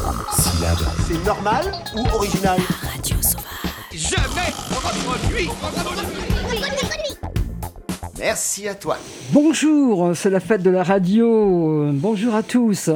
Syllabe. C'est normal ou original? Radio Sauvage. Jamais reproduit. Merci à toi. Bonjour, c'est la fête de la radio. Bonjour à tous.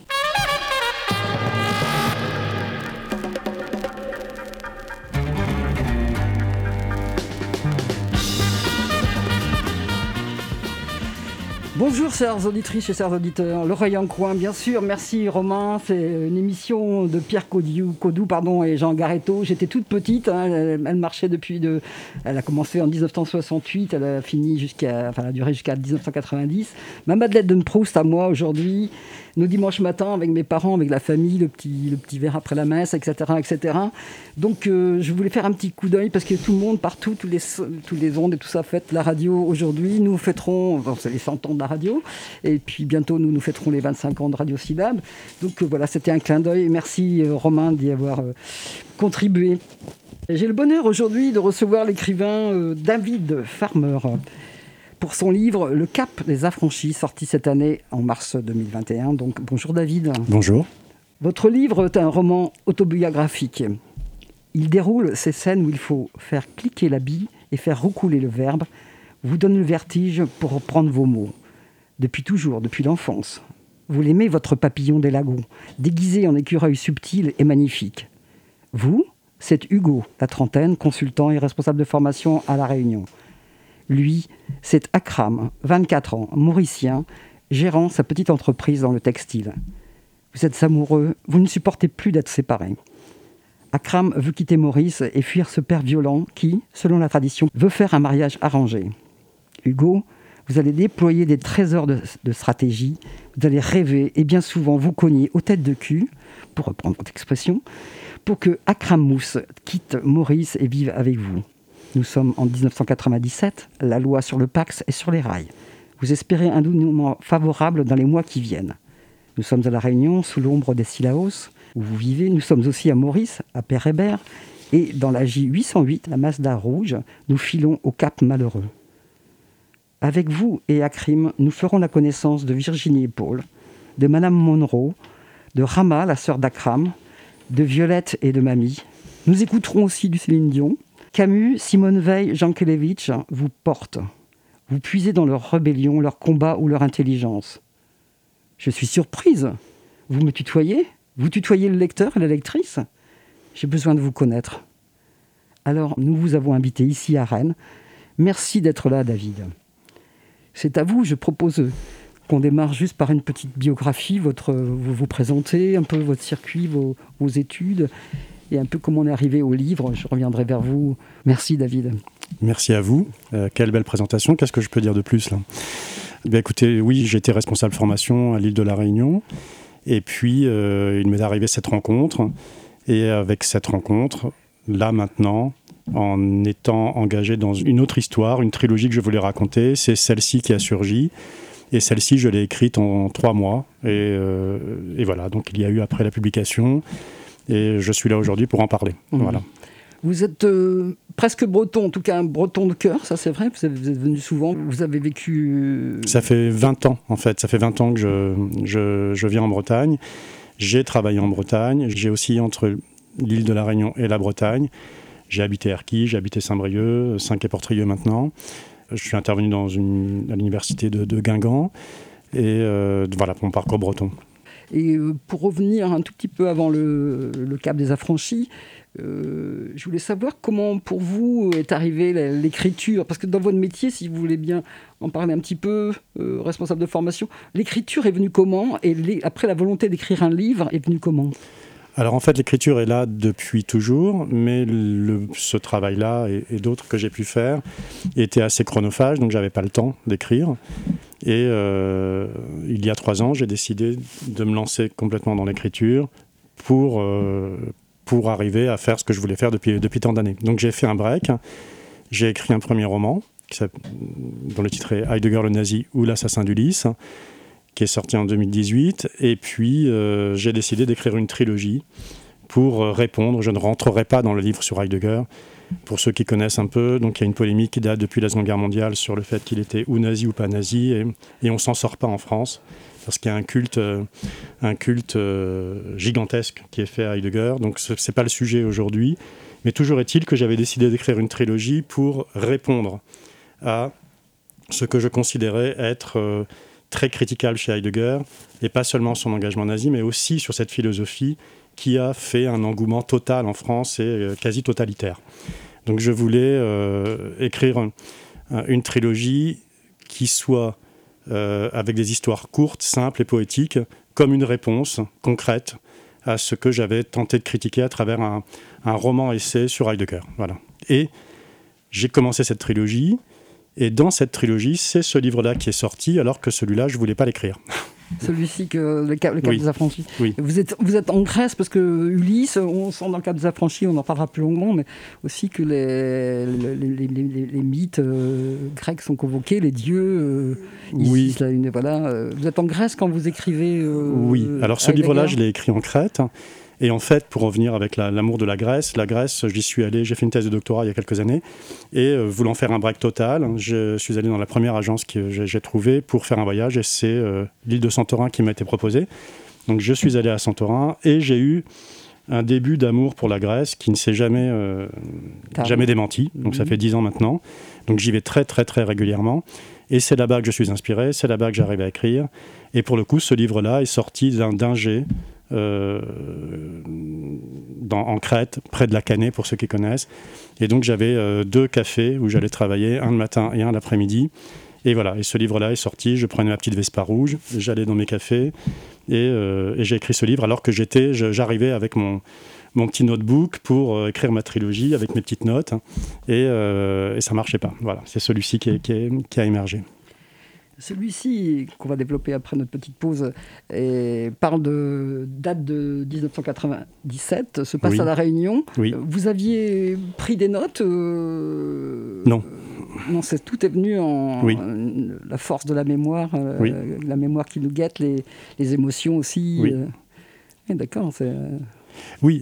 Bonjour chères auditrices et chers auditeurs, l'oreille en coin bien sûr, merci Romain, c'est une émission de Pierre Codou et Jean Garetto. J'étais toute petite, elle marchait elle a commencé en 1968, elle a duré jusqu'à 1990. Ma Madeleine de Proust à moi aujourd'hui, nos dimanches matins avec mes parents, avec la famille, le petit verre après la messe, etc. etc. Donc je voulais faire un petit coup d'œil parce que tout le monde, partout, tous les ondes et tout ça fête la radio aujourd'hui. Nous fêterons, c'est les 100 ans de la radio, et puis bientôt nous fêterons les 25 ans de Radio Syllabe. Donc voilà, c'était un clin d'œil. Merci Romain d'y avoir contribué. J'ai le bonheur aujourd'hui de recevoir l'écrivain David Farmer pour son livre Le Cap des Affranchis, sorti cette année en mars 2021. Donc bonjour David. Bonjour. Votre livre est un roman autobiographique. Il déroule ces scènes où il faut faire cliquer la bille et faire roucouler le verbe, vous donne le vertige pour reprendre vos mots. Depuis toujours, depuis l'enfance. Vous l'aimez, votre papillon des lagons, déguisé en écureuil subtil et magnifique. Vous, c'est Hugo, la trentaine, consultant et responsable de formation à La Réunion. Lui, c'est Akram, 24 ans, mauricien, gérant sa petite entreprise dans le textile. Vous êtes amoureux, vous ne supportez plus d'être séparés. Akram veut quitter Maurice et fuir ce père violent qui, selon la tradition, veut faire un mariage arrangé. Hugo, vous allez déployer des trésors de stratégie, vous allez rêver et bien souvent vous cogner aux têtes de cul, pour reprendre votre expression, pour que Akram Mousse quitte Maurice et vive avec vous. Nous sommes en 1997, la loi sur le Pacs est sur les rails. Vous espérez un dénouement favorable dans les mois qui viennent. Nous sommes à La Réunion, sous l'ombre des Sillaos, où vous vivez. Nous sommes aussi à Maurice, à Père-Hébert, et dans la J808, la Mazda rouge, nous filons au Cap Malheureux. Avec vous et Akrim, nous ferons la connaissance de Virginie et Paul, de Madame Monroe, de Rama, la sœur d'Akram, de Violette et de Mamie. Nous écouterons aussi du Céline Dion. Camus, Simone Veil, Jean Kelevitch vous portent. Vous puisez dans leur rébellion, leur combat ou leur intelligence. Je suis surprise. Vous me tutoyez ? Vous tutoyez le lecteur et la lectrice ? J'ai besoin de vous connaître. Alors, nous vous avons invité ici à Rennes. Merci d'être là, David. C'est à vous, je propose qu'on démarre juste par une petite biographie, vous présenter un peu votre circuit, vos études, et un peu comment on est arrivé au livre. Je reviendrai vers vous. Merci, David. Merci à vous. Quelle belle présentation. Qu'est-ce que je peux dire de plus là ? Bien, écoutez, oui, j'étais responsable formation à l'île de La Réunion. Et puis, il m'est arrivé cette rencontre. Et avec cette rencontre, là maintenant, en étant engagé dans une autre histoire, une trilogie que je voulais raconter, c'est celle-ci qui a surgi. Et celle-ci, je l'ai écrite en 3 mois. Et voilà, donc il y a eu après la publication. Et je suis là aujourd'hui pour en parler. Voilà. Vous êtes presque breton, en tout cas un breton de cœur, ça c'est vrai, vous êtes venu souvent, vous avez vécu... Ça fait 20 ans en fait, ça fait 20 ans que je viens en Bretagne. J'ai travaillé en Bretagne, j'ai aussi entre l'île de la Réunion et la Bretagne. J'ai habité Erquy, j'ai habité Saint-Brieuc, Saint-Quay-Portrieux maintenant. Je suis intervenu à l'université de Guingamp et voilà pour mon parcours breton. Et pour revenir un tout petit peu avant le Cap des Affranchis, je voulais savoir comment pour vous est arrivée l'écriture, parce que dans votre métier, si vous voulez bien en parler un petit peu, responsable de formation, l'écriture est venue comment ? Et après la volonté d'écrire un livre est venue comment ? Alors en fait, l'écriture est là depuis toujours, mais ce travail-là et d'autres que j'ai pu faire étaient assez chronophages, donc j'avais pas le temps d'écrire. Et il y a 3 ans, j'ai décidé de me lancer complètement dans l'écriture pour arriver à faire ce que je voulais faire depuis tant d'années. Donc j'ai fait un break, j'ai écrit un premier roman dont le titre est Heidegger le nazi ou l'assassin d'Ulysse, qui est sorti en 2018, et puis j'ai décidé d'écrire une trilogie pour répondre. Je ne rentrerai pas dans le livre sur Heidegger, pour ceux qui connaissent un peu. Donc il y a une polémique qui date depuis la Seconde Guerre mondiale sur le fait qu'il était ou nazi ou pas nazi, et on ne s'en sort pas en France. parce qu'il y a un culte gigantesque qui est fait à Heidegger. Donc ce n'est pas le sujet aujourd'hui. Mais toujours est-il que j'avais décidé d'écrire une trilogie pour répondre à ce que je considérais être très critiquable chez Heidegger, et pas seulement son engagement nazi, mais aussi sur cette philosophie qui a fait un engouement total en France et quasi totalitaire. Donc je voulais écrire une trilogie qui soit avec des histoires courtes, simples et poétiques, comme une réponse concrète à ce que j'avais tenté de critiquer à travers un roman-essai sur Heidegger. Voilà. Et j'ai commencé cette trilogie, et dans cette trilogie, c'est ce livre-là qui est sorti, alors que celui-là, je ne voulais pas l'écrire. Celui-ci, le Cap des Affranchis. Oui. Vous êtes en Grèce, parce que Ulysse, on sent dans le Cap des Affranchis, on en parlera plus longuement, mais aussi que les mythes grecs sont convoqués, les dieux. Oui. Vous êtes en Grèce quand vous écrivez. Oui, alors ce livre-là, je l'ai écrit en Crète. Et en fait, pour revenir avec l'amour de la Grèce, j'y suis allé, j'ai fait une thèse de doctorat il y a quelques années, et voulant faire un break total, je suis allé dans la première agence que j'ai trouvée pour faire un voyage, et c'est l'île de Santorin qui m'a été proposée. Donc je suis allé à Santorin, et j'ai eu un début d'amour pour la Grèce qui ne s'est jamais démenti, donc ça fait 10 ans maintenant. Donc j'y vais très très très régulièrement, et c'est là-bas que je suis inspiré, c'est là-bas que j'arrive à écrire, et pour le coup, ce livre-là est sorti d'un G, en Crète, près de la Canée pour ceux qui connaissent, et donc j'avais 2 cafés où j'allais travailler, un le matin et un l'après-midi, et voilà, et ce livre-là est sorti, je prenais ma petite Vespa rouge, j'allais dans mes cafés, et j'ai écrit ce livre alors que j'arrivais avec mon petit notebook pour écrire ma trilogie avec mes petites notes, et ça marchait pas. Voilà, c'est celui-ci qui a émergé. Celui-ci, qu'on va développer après notre petite pause, date de 1997, se passe à La Réunion. Oui. Vous aviez pris des notes Non. Non, tout est venu la force de la mémoire, la mémoire qui nous guette, les émotions aussi. Oui. D'accord. Oui,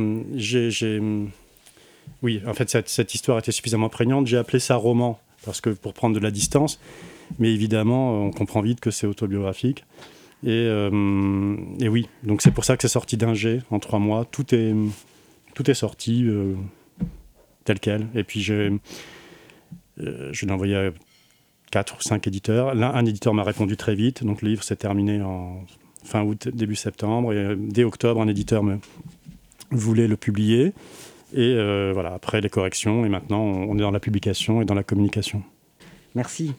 oui, en fait, cette histoire était suffisamment prégnante. J'ai appelé ça roman, parce que pour prendre de la distance. Mais évidemment, on comprend vite que c'est autobiographique. Et oui, donc c'est pour ça que c'est sorti d'un G en 3 mois. Tout est sorti tel quel. Et puis je l'ai envoyé à 4 ou 5 éditeurs. Un éditeur m'a répondu très vite. Donc le livre s'est terminé en fin août, début septembre. Et dès octobre, un éditeur voulait le publier. Et voilà, après les corrections. Et maintenant, on est dans la publication et dans la communication. Merci.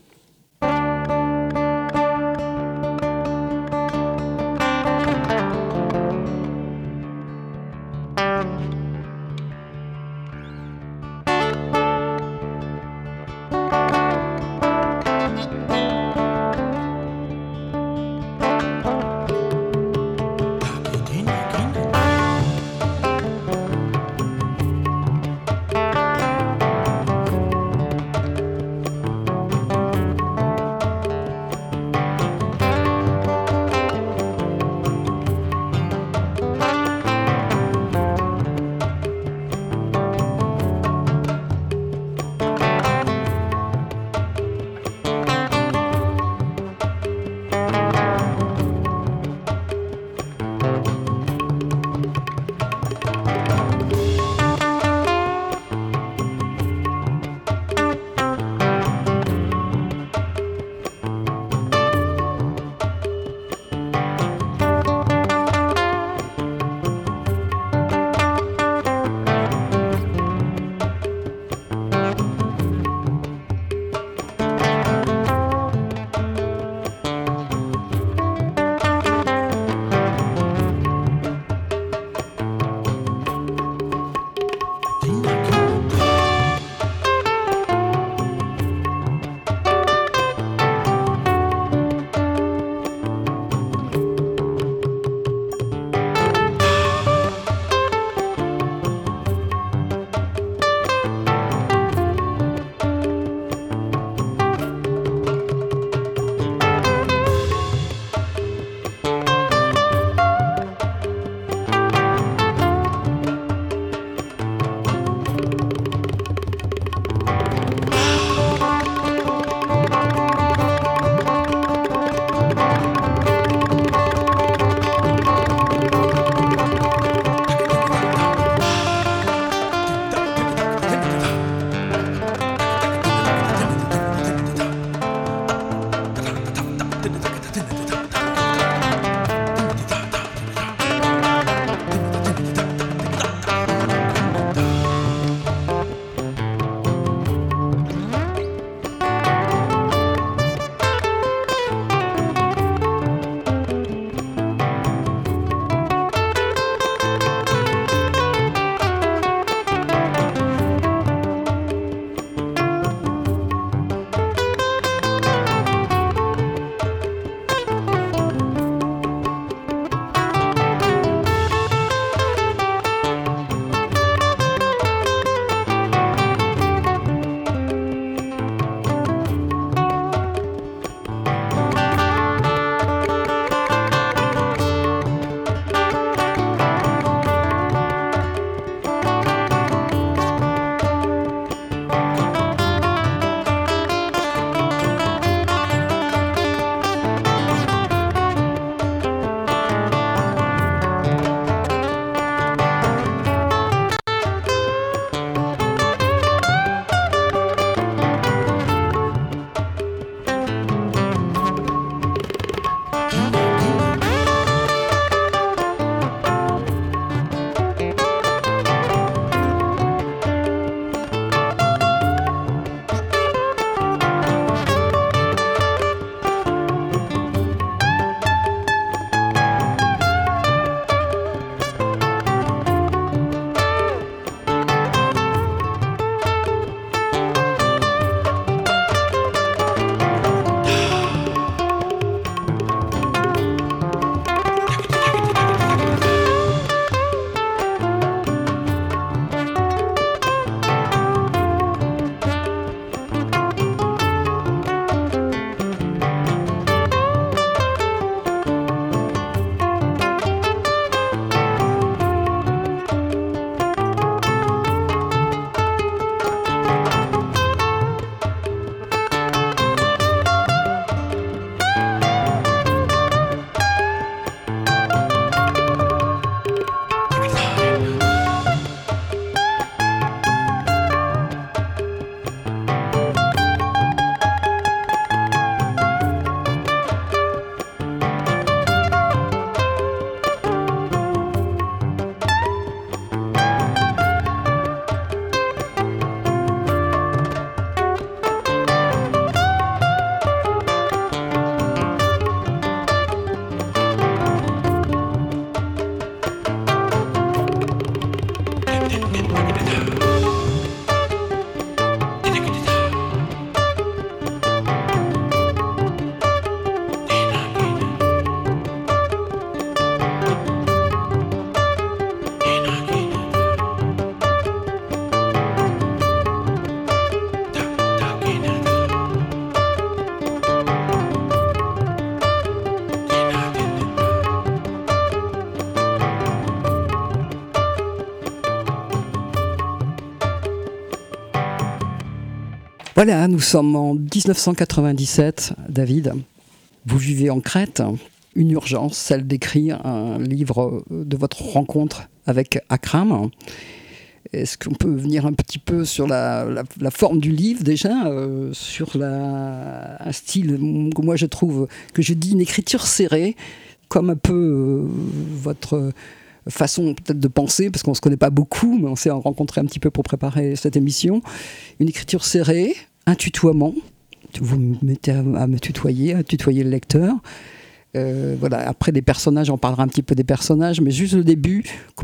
Voilà, nous sommes en 1997, David. Vous vivez en Crète, une urgence, celle d'écrire un livre de votre rencontre avec Akram. Est-ce qu'on peut venir un petit peu sur la forme du livre déjà, sur un style que moi je trouve, que je dis une écriture serrée, comme un peu votre façon peut-être de penser, parce qu'on ne se connaît pas beaucoup, mais on s'est rencontrés un petit peu pour préparer cette émission. Une écriture serrée, un tutoiement. Vous me mettez à me tutoyer, à tutoyer le lecteur. Voilà. Après des personnages, on parlera un petit peu des personnages, mais juste le début,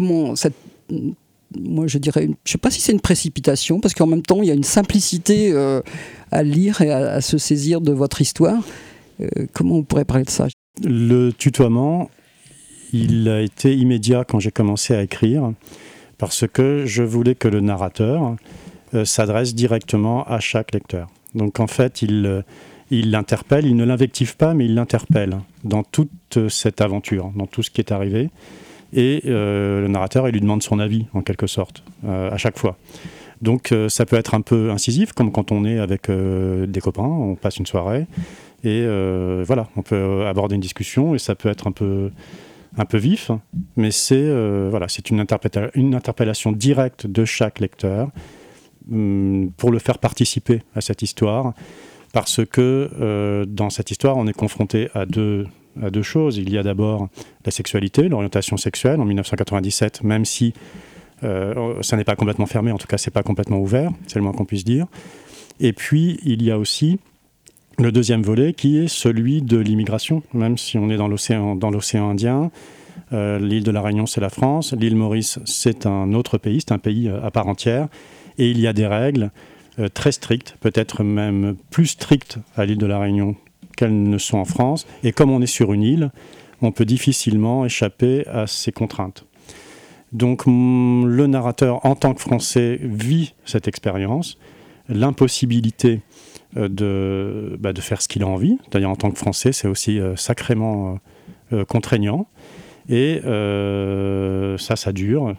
moi je dirais, je ne sais pas si c'est une précipitation, parce qu'en même temps il y a une simplicité à lire et à se saisir de votre histoire. Comment on pourrait parler de ça ? Le tutoiement, il a été immédiat quand j'ai commencé à écrire, parce que je voulais que le narrateur s'adresse directement à chaque lecteur. Donc en fait, il l'interpelle, il ne l'invective pas, mais il l'interpelle dans toute cette aventure, dans tout ce qui est arrivé. Et le narrateur, il lui demande son avis, en quelque sorte, à chaque fois. Donc ça peut être un peu incisif, comme quand on est avec des copains, on passe une soirée, et voilà, on peut aborder une discussion, et ça peut être un peu vif, mais c'est une interpellation directe de chaque lecteur pour le faire participer à cette histoire, parce que dans cette histoire, on est confronté à deux choses. Il y a d'abord la sexualité, l'orientation sexuelle en 1997, même si ça n'est pas complètement fermé, en tout cas c'est pas complètement ouvert, c'est le moins qu'on puisse dire. Et puis il y a aussi le deuxième volet qui est celui de l'immigration, même si on est dans l'océan Indien. L'île de la Réunion, c'est la France, l'île Maurice, c'est un autre pays, c'est un pays à part entière, et il y a des règles très strictes, peut-être même plus strictes à l'île de la Réunion qu'elles ne sont en France. Et comme on est sur une île, on peut difficilement échapper à ces contraintes. Donc le narrateur, en tant que Français, vit cette expérience, l'impossibilité de faire ce qu'il a envie. D'ailleurs, en tant que Français, c'est aussi sacrément contraignant. Et ça dure.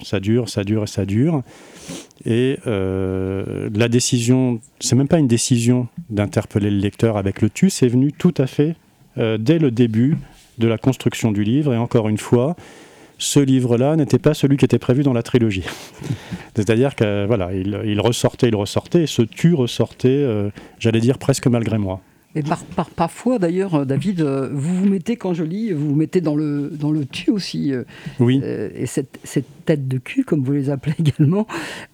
Et la décision, c'est même pas une décision d'interpeller le lecteur avec le tu, c'est venu tout à fait dès le début de la construction du livre. Et encore une fois, ce livre-là n'était pas celui qui était prévu dans la trilogie. C'est-à-dire que voilà, il ressortait, et ce tu ressortait, j'allais dire presque malgré moi. Et parfois, d'ailleurs, David, vous mettez, quand je lis, vous mettez dans le tu aussi. Oui. Et cette tête de cul, comme vous les appelez également,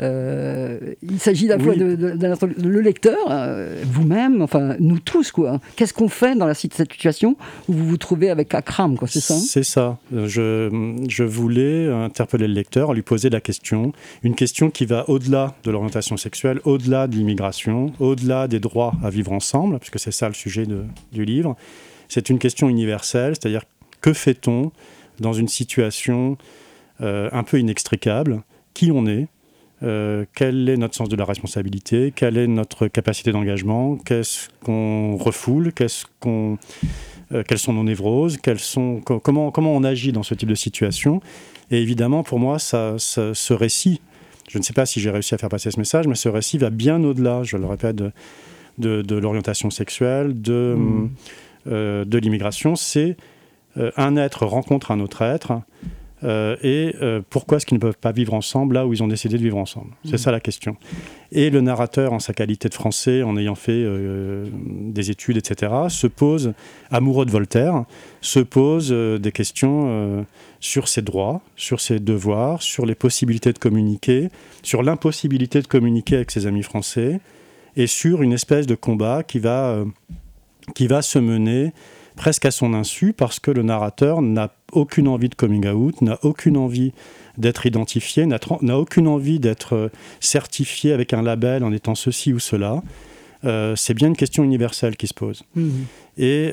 il s'agit à la fois de le lecteur, vous-même, enfin, nous tous, quoi. Qu'est-ce qu'on fait dans cette situation où vous vous trouvez avec Akram, quoi, c'est ça ? C'est ça. Je voulais interpeller le lecteur, lui poser la question, une question qui va au-delà de l'orientation sexuelle, au-delà de l'immigration, au-delà des droits à vivre ensemble, puisque c'est ça le sujet du livre. C'est une question universelle, c'est-à-dire que fait-on dans une situation un peu inextricable ? Qui on est ? Quel est notre sens de la responsabilité ? Quelle est notre capacité d'engagement ? Qu'est-ce qu'on refoule ? Quelles sont nos névroses ? Comment on agit dans ce type de situation ? Et évidemment, pour moi, ce récit, je ne sais pas si j'ai réussi à faire passer ce message, mais ce récit va bien au-delà, je le répète, de l'orientation sexuelle, de l'immigration. C'est un être rencontre un autre être, et pourquoi est-ce qu'ils ne peuvent pas vivre ensemble là où ils ont décidé de vivre ensemble ? C'est ça la question. Et le narrateur, en sa qualité de Français, en ayant fait des études, etc., se pose, amoureux de Voltaire, se pose des questions sur ses droits, sur ses devoirs, sur les possibilités de communiquer, sur l'impossibilité de communiquer avec ses amis français, et sur une espèce de combat qui va se mener presque à son insu, parce que le narrateur n'a aucune envie de coming out, n'a aucune envie d'être identifié, n'a aucune envie d'être certifié avec un label en étant ceci ou cela. C'est bien une question universelle qui se pose. Et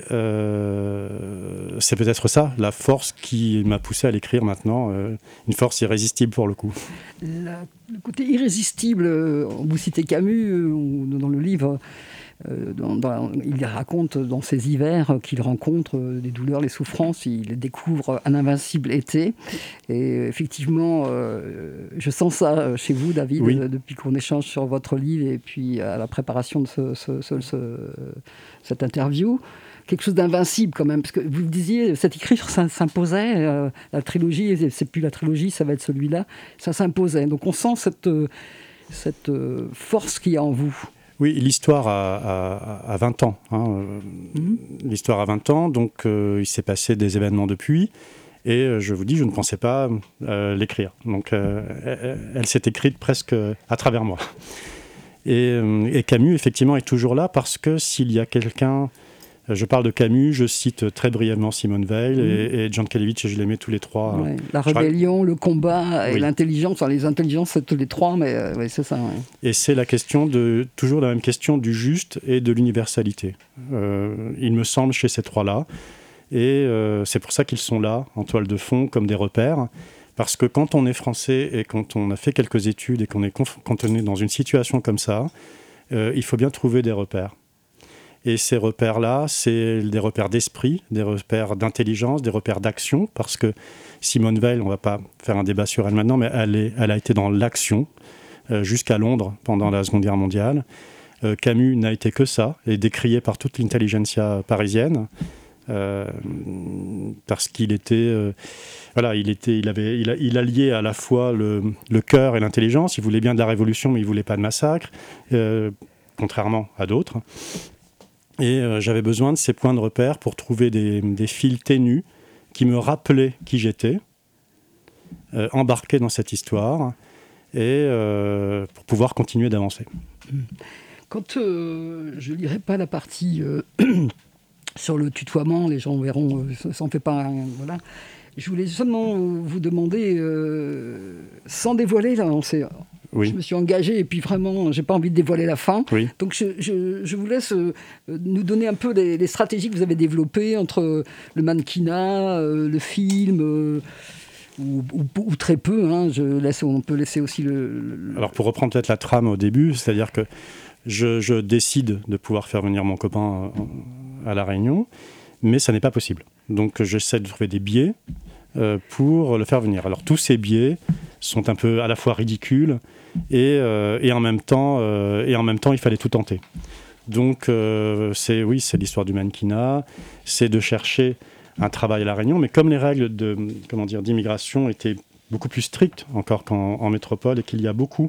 c'est peut-être ça, la force qui m'a poussé à l'écrire maintenant, une force irrésistible pour le coup. Le côté irrésistible, vous citez Camus dans le livre, il raconte dans ses hivers qu'il rencontre des douleurs, les souffrances. Il découvre un invincible été. Et effectivement, je sens ça chez vous, David, oui. Depuis qu'on échange sur votre livre et puis à la préparation de cette interview. Quelque chose d'invincible quand même, parce que vous le disiez, cette écriture s'imposait, la trilogie, c'est plus la trilogie, ça va être celui-là, ça s'imposait. Donc on sent cette force qu'il y a en vous. Oui, l'histoire a 20 ans. L'histoire a 20 ans, donc il s'est passé des événements depuis, et je vous dis, je ne pensais pas l'écrire. Donc elle s'est écrite presque à travers moi. Et Camus, effectivement, est toujours là, parce que s'il y a quelqu'un... Je parle de Camus, je cite très brièvement Simone Weil et John Kelevich, et je les mets tous les trois. Ouais, la rébellion, le combat et l'intelligence. Enfin, les intelligences, c'est tous les trois, mais ouais, c'est ça. Ouais. Et c'est toujours la même question du juste et de l'universalité. Il me semble chez ces trois-là. Et c'est pour ça qu'ils sont là, en toile de fond, comme des repères. Parce que quand on est français et quand on a fait quelques études et quand on est dans une situation comme ça, il faut bien trouver des repères. Et ces repères-là, c'est des repères d'esprit, des repères d'intelligence, des repères d'action, parce que Simone Weil, on ne va pas faire un débat sur elle maintenant, mais elle a été dans l'action jusqu'à Londres pendant la Seconde Guerre mondiale. Camus n'a été que ça, et décrié par toute l'intelligentsia parisienne, parce qu'il était... il alliait à la fois le cœur et l'intelligence. Il voulait bien de la révolution, mais il ne voulait pas de massacre, contrairement à d'autres. Et j'avais besoin de ces points de repère pour trouver des fils ténus qui me rappelaient qui j'étais, embarqué dans cette histoire, et pour pouvoir continuer d'avancer. Quand je ne lirai pas la partie sur le tutoiement, les gens verront, ça n'en fait pas... voilà. Je voulais seulement vous demander, sans dévoiler, là, oui. Je me suis engagé et puis vraiment, j'ai pas envie de dévoiler la fin. Oui. Donc je vous laisse nous donner un peu les stratégies que vous avez développées entre le mannequinat, le film, ou très peu. Hein, on peut laisser aussi Alors pour reprendre peut-être la trame au début, c'est-à-dire que je décide de pouvoir faire venir mon copain à La Réunion, mais ça n'est pas possible. Donc j'essaie de trouver des biais pour le faire venir. Alors tous ces biais sont un peu à la fois ridicules et en même temps il fallait tout tenter. Donc c'est l'histoire du mannequinat, c'est de chercher un travail à La Réunion, mais comme les règles d'immigration étaient beaucoup plus strictes encore qu'en métropole et qu'il y a beaucoup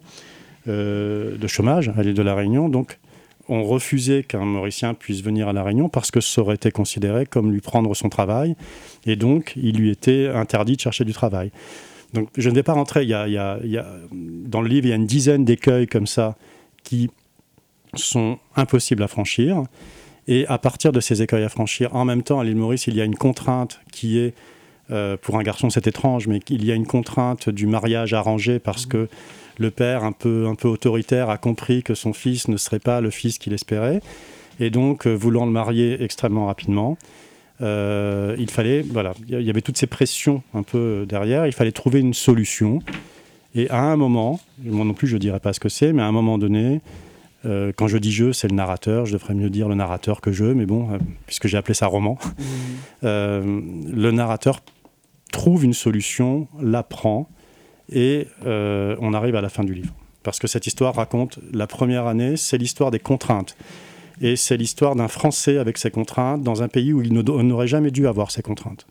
de chômage à l'île de La Réunion, donc on refusait qu'un Mauricien puisse venir à La Réunion parce que ça aurait été considéré comme lui prendre son travail, et donc il lui était interdit de chercher du travail. Donc je ne vais pas rentrer, dans le livre il y a une dizaine d'écueils comme ça qui sont impossibles à franchir, et à partir de ces écueils à franchir, en même temps à l'île Maurice il y a une contrainte qui est, pour un garçon c'est étrange, mais il y a une contrainte du mariage arrangé parce que le père, un peu autoritaire, a compris que son fils ne serait pas le fils qu'il espérait. Et donc, voulant le marier extrêmement rapidement, il fallait... Voilà, il y avait toutes ces pressions un peu derrière. Il fallait trouver une solution. Et à un moment, moi non plus je ne dirais pas ce que c'est, mais à un moment donné, quand je dis « je », c'est le narrateur. Je devrais mieux dire le narrateur que « je », mais bon, puisque j'ai appelé ça roman. Le narrateur trouve une solution, l'apprend, et on arrive à la fin du livre. Parce que cette histoire raconte la première année, c'est l'histoire des contraintes. Et c'est l'histoire d'un Français avec ses contraintes dans un pays où il n'aurait jamais dû avoir ses contraintes.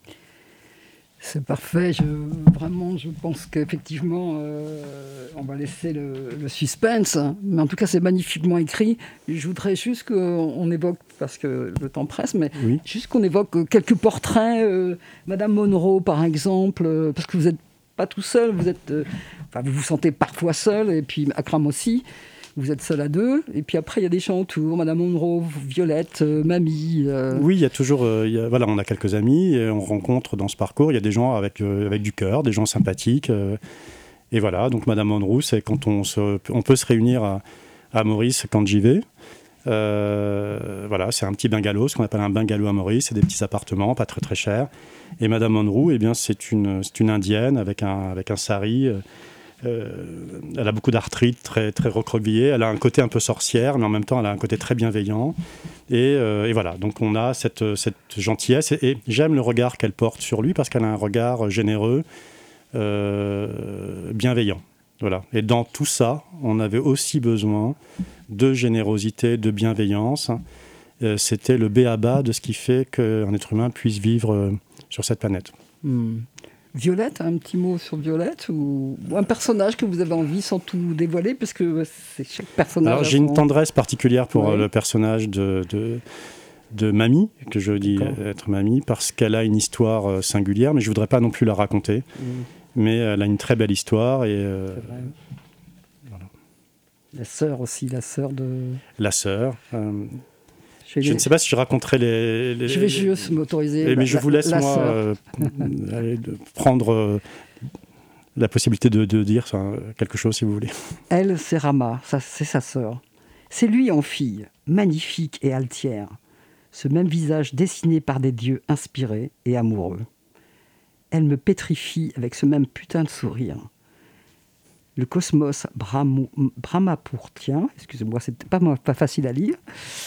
C'est parfait. Je pense qu'effectivement, on va laisser le suspense. Mais en tout cas, c'est magnifiquement écrit. Je voudrais juste qu'on évoque, parce que le temps presse, mais oui. Juste qu'on évoque quelques portraits. Madame Monroe, par exemple, parce que vous n'êtes pas tout seul. Vous vous sentez parfois seul, et puis Akram aussi. Vous êtes seul à deux, et puis après il y a des gens autour, Madame Monroe, Violette, Mamie. Oui, il y a toujours, on a quelques amis, et on rencontre dans ce parcours, il y a des gens avec du cœur, des gens sympathiques, et voilà. Donc Madame Monroe, c'est quand on peut se réunir à Maurice quand j'y vais. C'est un petit bungalow, ce qu'on appelle un bungalow à Maurice, c'est des petits appartements, pas très très chers. Et Madame Monroe, c'est une indienne avec un sari. elle a beaucoup d'arthrite, très, très recroquevillée. Elle a un côté un peu sorcière, mais en même temps, elle a un côté très bienveillant. Et voilà, donc on a cette gentillesse. Et j'aime le regard qu'elle porte sur lui parce qu'elle a un regard généreux, bienveillant. Voilà. Et dans tout ça, on avait aussi besoin de générosité, de bienveillance. C'était le b.a.-ba de ce qui fait qu'un être humain puisse vivre sur cette planète. Violette, un petit mot sur Violette ou un personnage que vous avez envie sans tout dévoiler, parce que c'est chaque personnage. Alors j'ai une tendresse particulière pour le personnage de Mamie, que je dis être Mamie, parce qu'elle a une histoire singulière, mais je ne voudrais pas non plus la raconter. Mais elle a une très belle histoire. Et, voilà. La sœur aussi, la sœur de... La sœur. Je ne sais pas si je raconterai les... Je vais juste m'autoriser. Mais je vous laisse, moi, prendre la possibilité de dire quelque chose, si vous voulez. Elle, c'est Rama, c'est sa sœur. C'est lui en fille, magnifique et altière. Ce même visage dessiné par des dieux inspirés et amoureux. Elle me pétrifie avec ce même putain de sourire. Le cosmos brahmapourtien, excusez-moi, c'est pas facile à lire,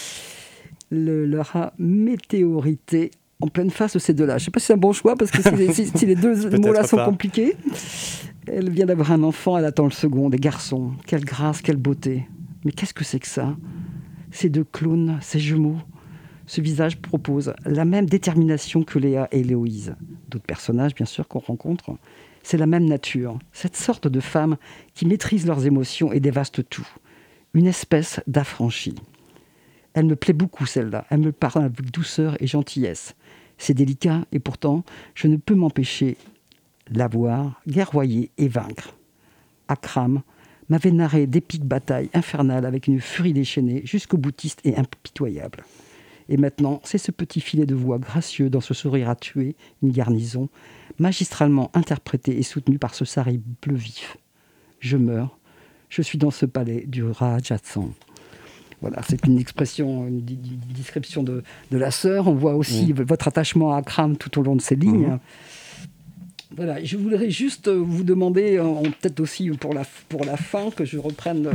leur a météorité en pleine face de ces deux-là. Je ne sais pas si c'est un bon choix, parce que si les deux mots-là sont compliqués. Elle vient d'avoir un enfant, elle attend le second, des garçons. Quelle grâce, quelle beauté. Mais qu'est-ce que c'est que ça ? Ces deux clones, ces jumeaux. Ce visage propose la même détermination que Léa et Héloïse. D'autres personnages, bien sûr, qu'on rencontre. C'est la même nature. Cette sorte de femmes qui maîtrisent leurs émotions et dévastent tout. Une espèce d'affranchie. Elle me plaît beaucoup, celle-là. Elle me parle avec douceur et gentillesse. C'est délicat, et pourtant, je ne peux m'empêcher de la voir guerroyer et vaincre. Akram m'avait narré d'épiques batailles infernales avec une furie déchaînée, jusqu'au boutiste et impitoyable. Et maintenant, c'est ce petit filet de voix gracieux dans ce sourire à tuer une garnison, magistralement interprété et soutenu par ce sari bleu vif. Je meurs. Je suis dans ce palais du Rajasthan. Voilà, c'est une expression, une description de la sœur. On voit aussi votre attachement à Akram tout au long de ces lignes. Voilà, je voudrais juste vous demander, peut-être aussi pour la fin, que je reprenne.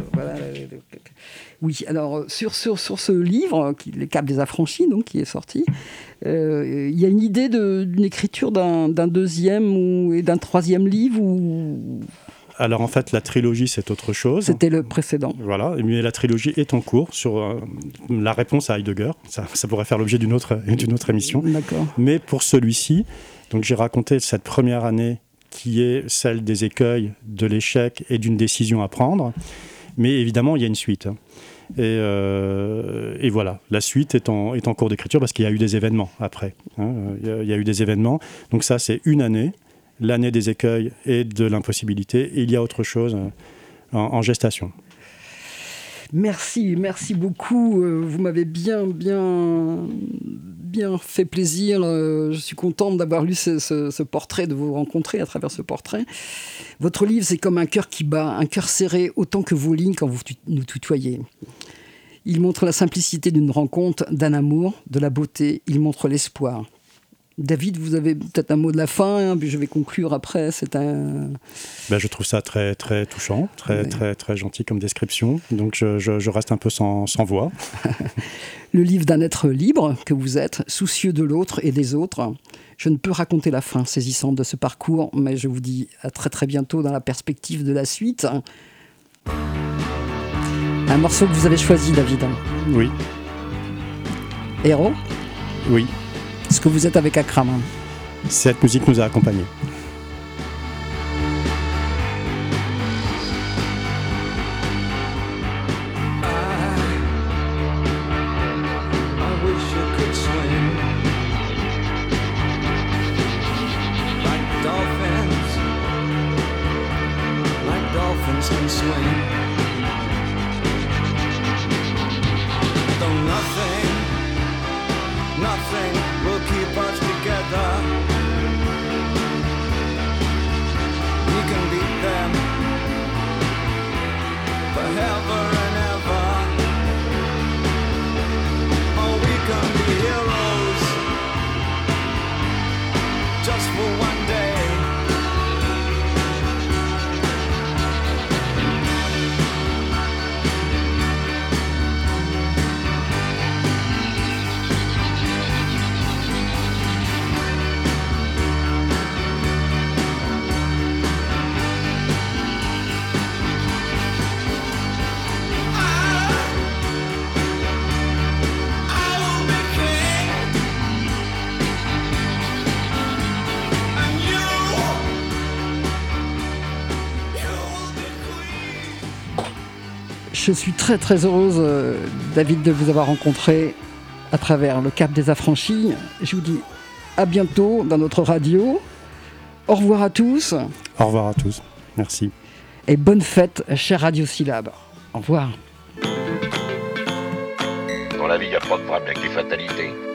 Oui, alors sur ce livre, Les Caves des Affranchis, donc qui est sorti, il y a une idée d'une écriture d'un deuxième et d'un troisième livre ou... Alors en fait, la trilogie, c'est autre chose. C'était le précédent. Voilà, mais la trilogie est en cours sur la réponse à Heidegger. Ça pourrait faire l'objet d'une autre émission. D'accord. Mais pour celui-ci, donc j'ai raconté cette première année qui est celle des écueils, de l'échec et d'une décision à prendre. Mais évidemment, il y a une suite. Et voilà, la suite est en cours d'écriture parce qu'il y a eu des événements après. Il y a eu des événements. Donc ça, c'est une année. L'année des écueils et de l'impossibilité. Et il y a autre chose en gestation. Merci beaucoup. Vous m'avez bien fait plaisir. Je suis contente d'avoir lu ce portrait, de vous rencontrer à travers ce portrait. Votre livre, c'est comme un cœur qui bat, un cœur serré autant que vos lignes quand vous nous tutoyez. Il montre la simplicité d'une rencontre, d'un amour, de la beauté. Il montre l'espoir. David, vous avez peut-être un mot de la fin, puis je vais conclure après. Je trouve ça très, très touchant, très, très, très gentil comme description. Donc je reste un peu sans voix. Le livre d'un être libre que vous êtes, soucieux de l'autre et des autres. Je ne peux raconter la fin saisissante de ce parcours, mais je vous dis à très très bientôt dans la perspective de la suite. Un morceau que vous avez choisi, David. Oui. Héros ? Oui. Est-ce que vous êtes avec Akram ? Cette musique nous a accompagnés. Nothing will keep us together. We can beat them forever and ever. Oh, we can be heroes just for one day. Je suis très très heureuse, David, de vous avoir rencontré à travers le Cap des Affranchis. Je vous dis à bientôt dans notre radio. Au revoir à tous. Au revoir à tous. Merci. Et bonne fête, cher Radio Syllabe. Au revoir. Dans la vie, il n'y a pas de problème avec les fatalités.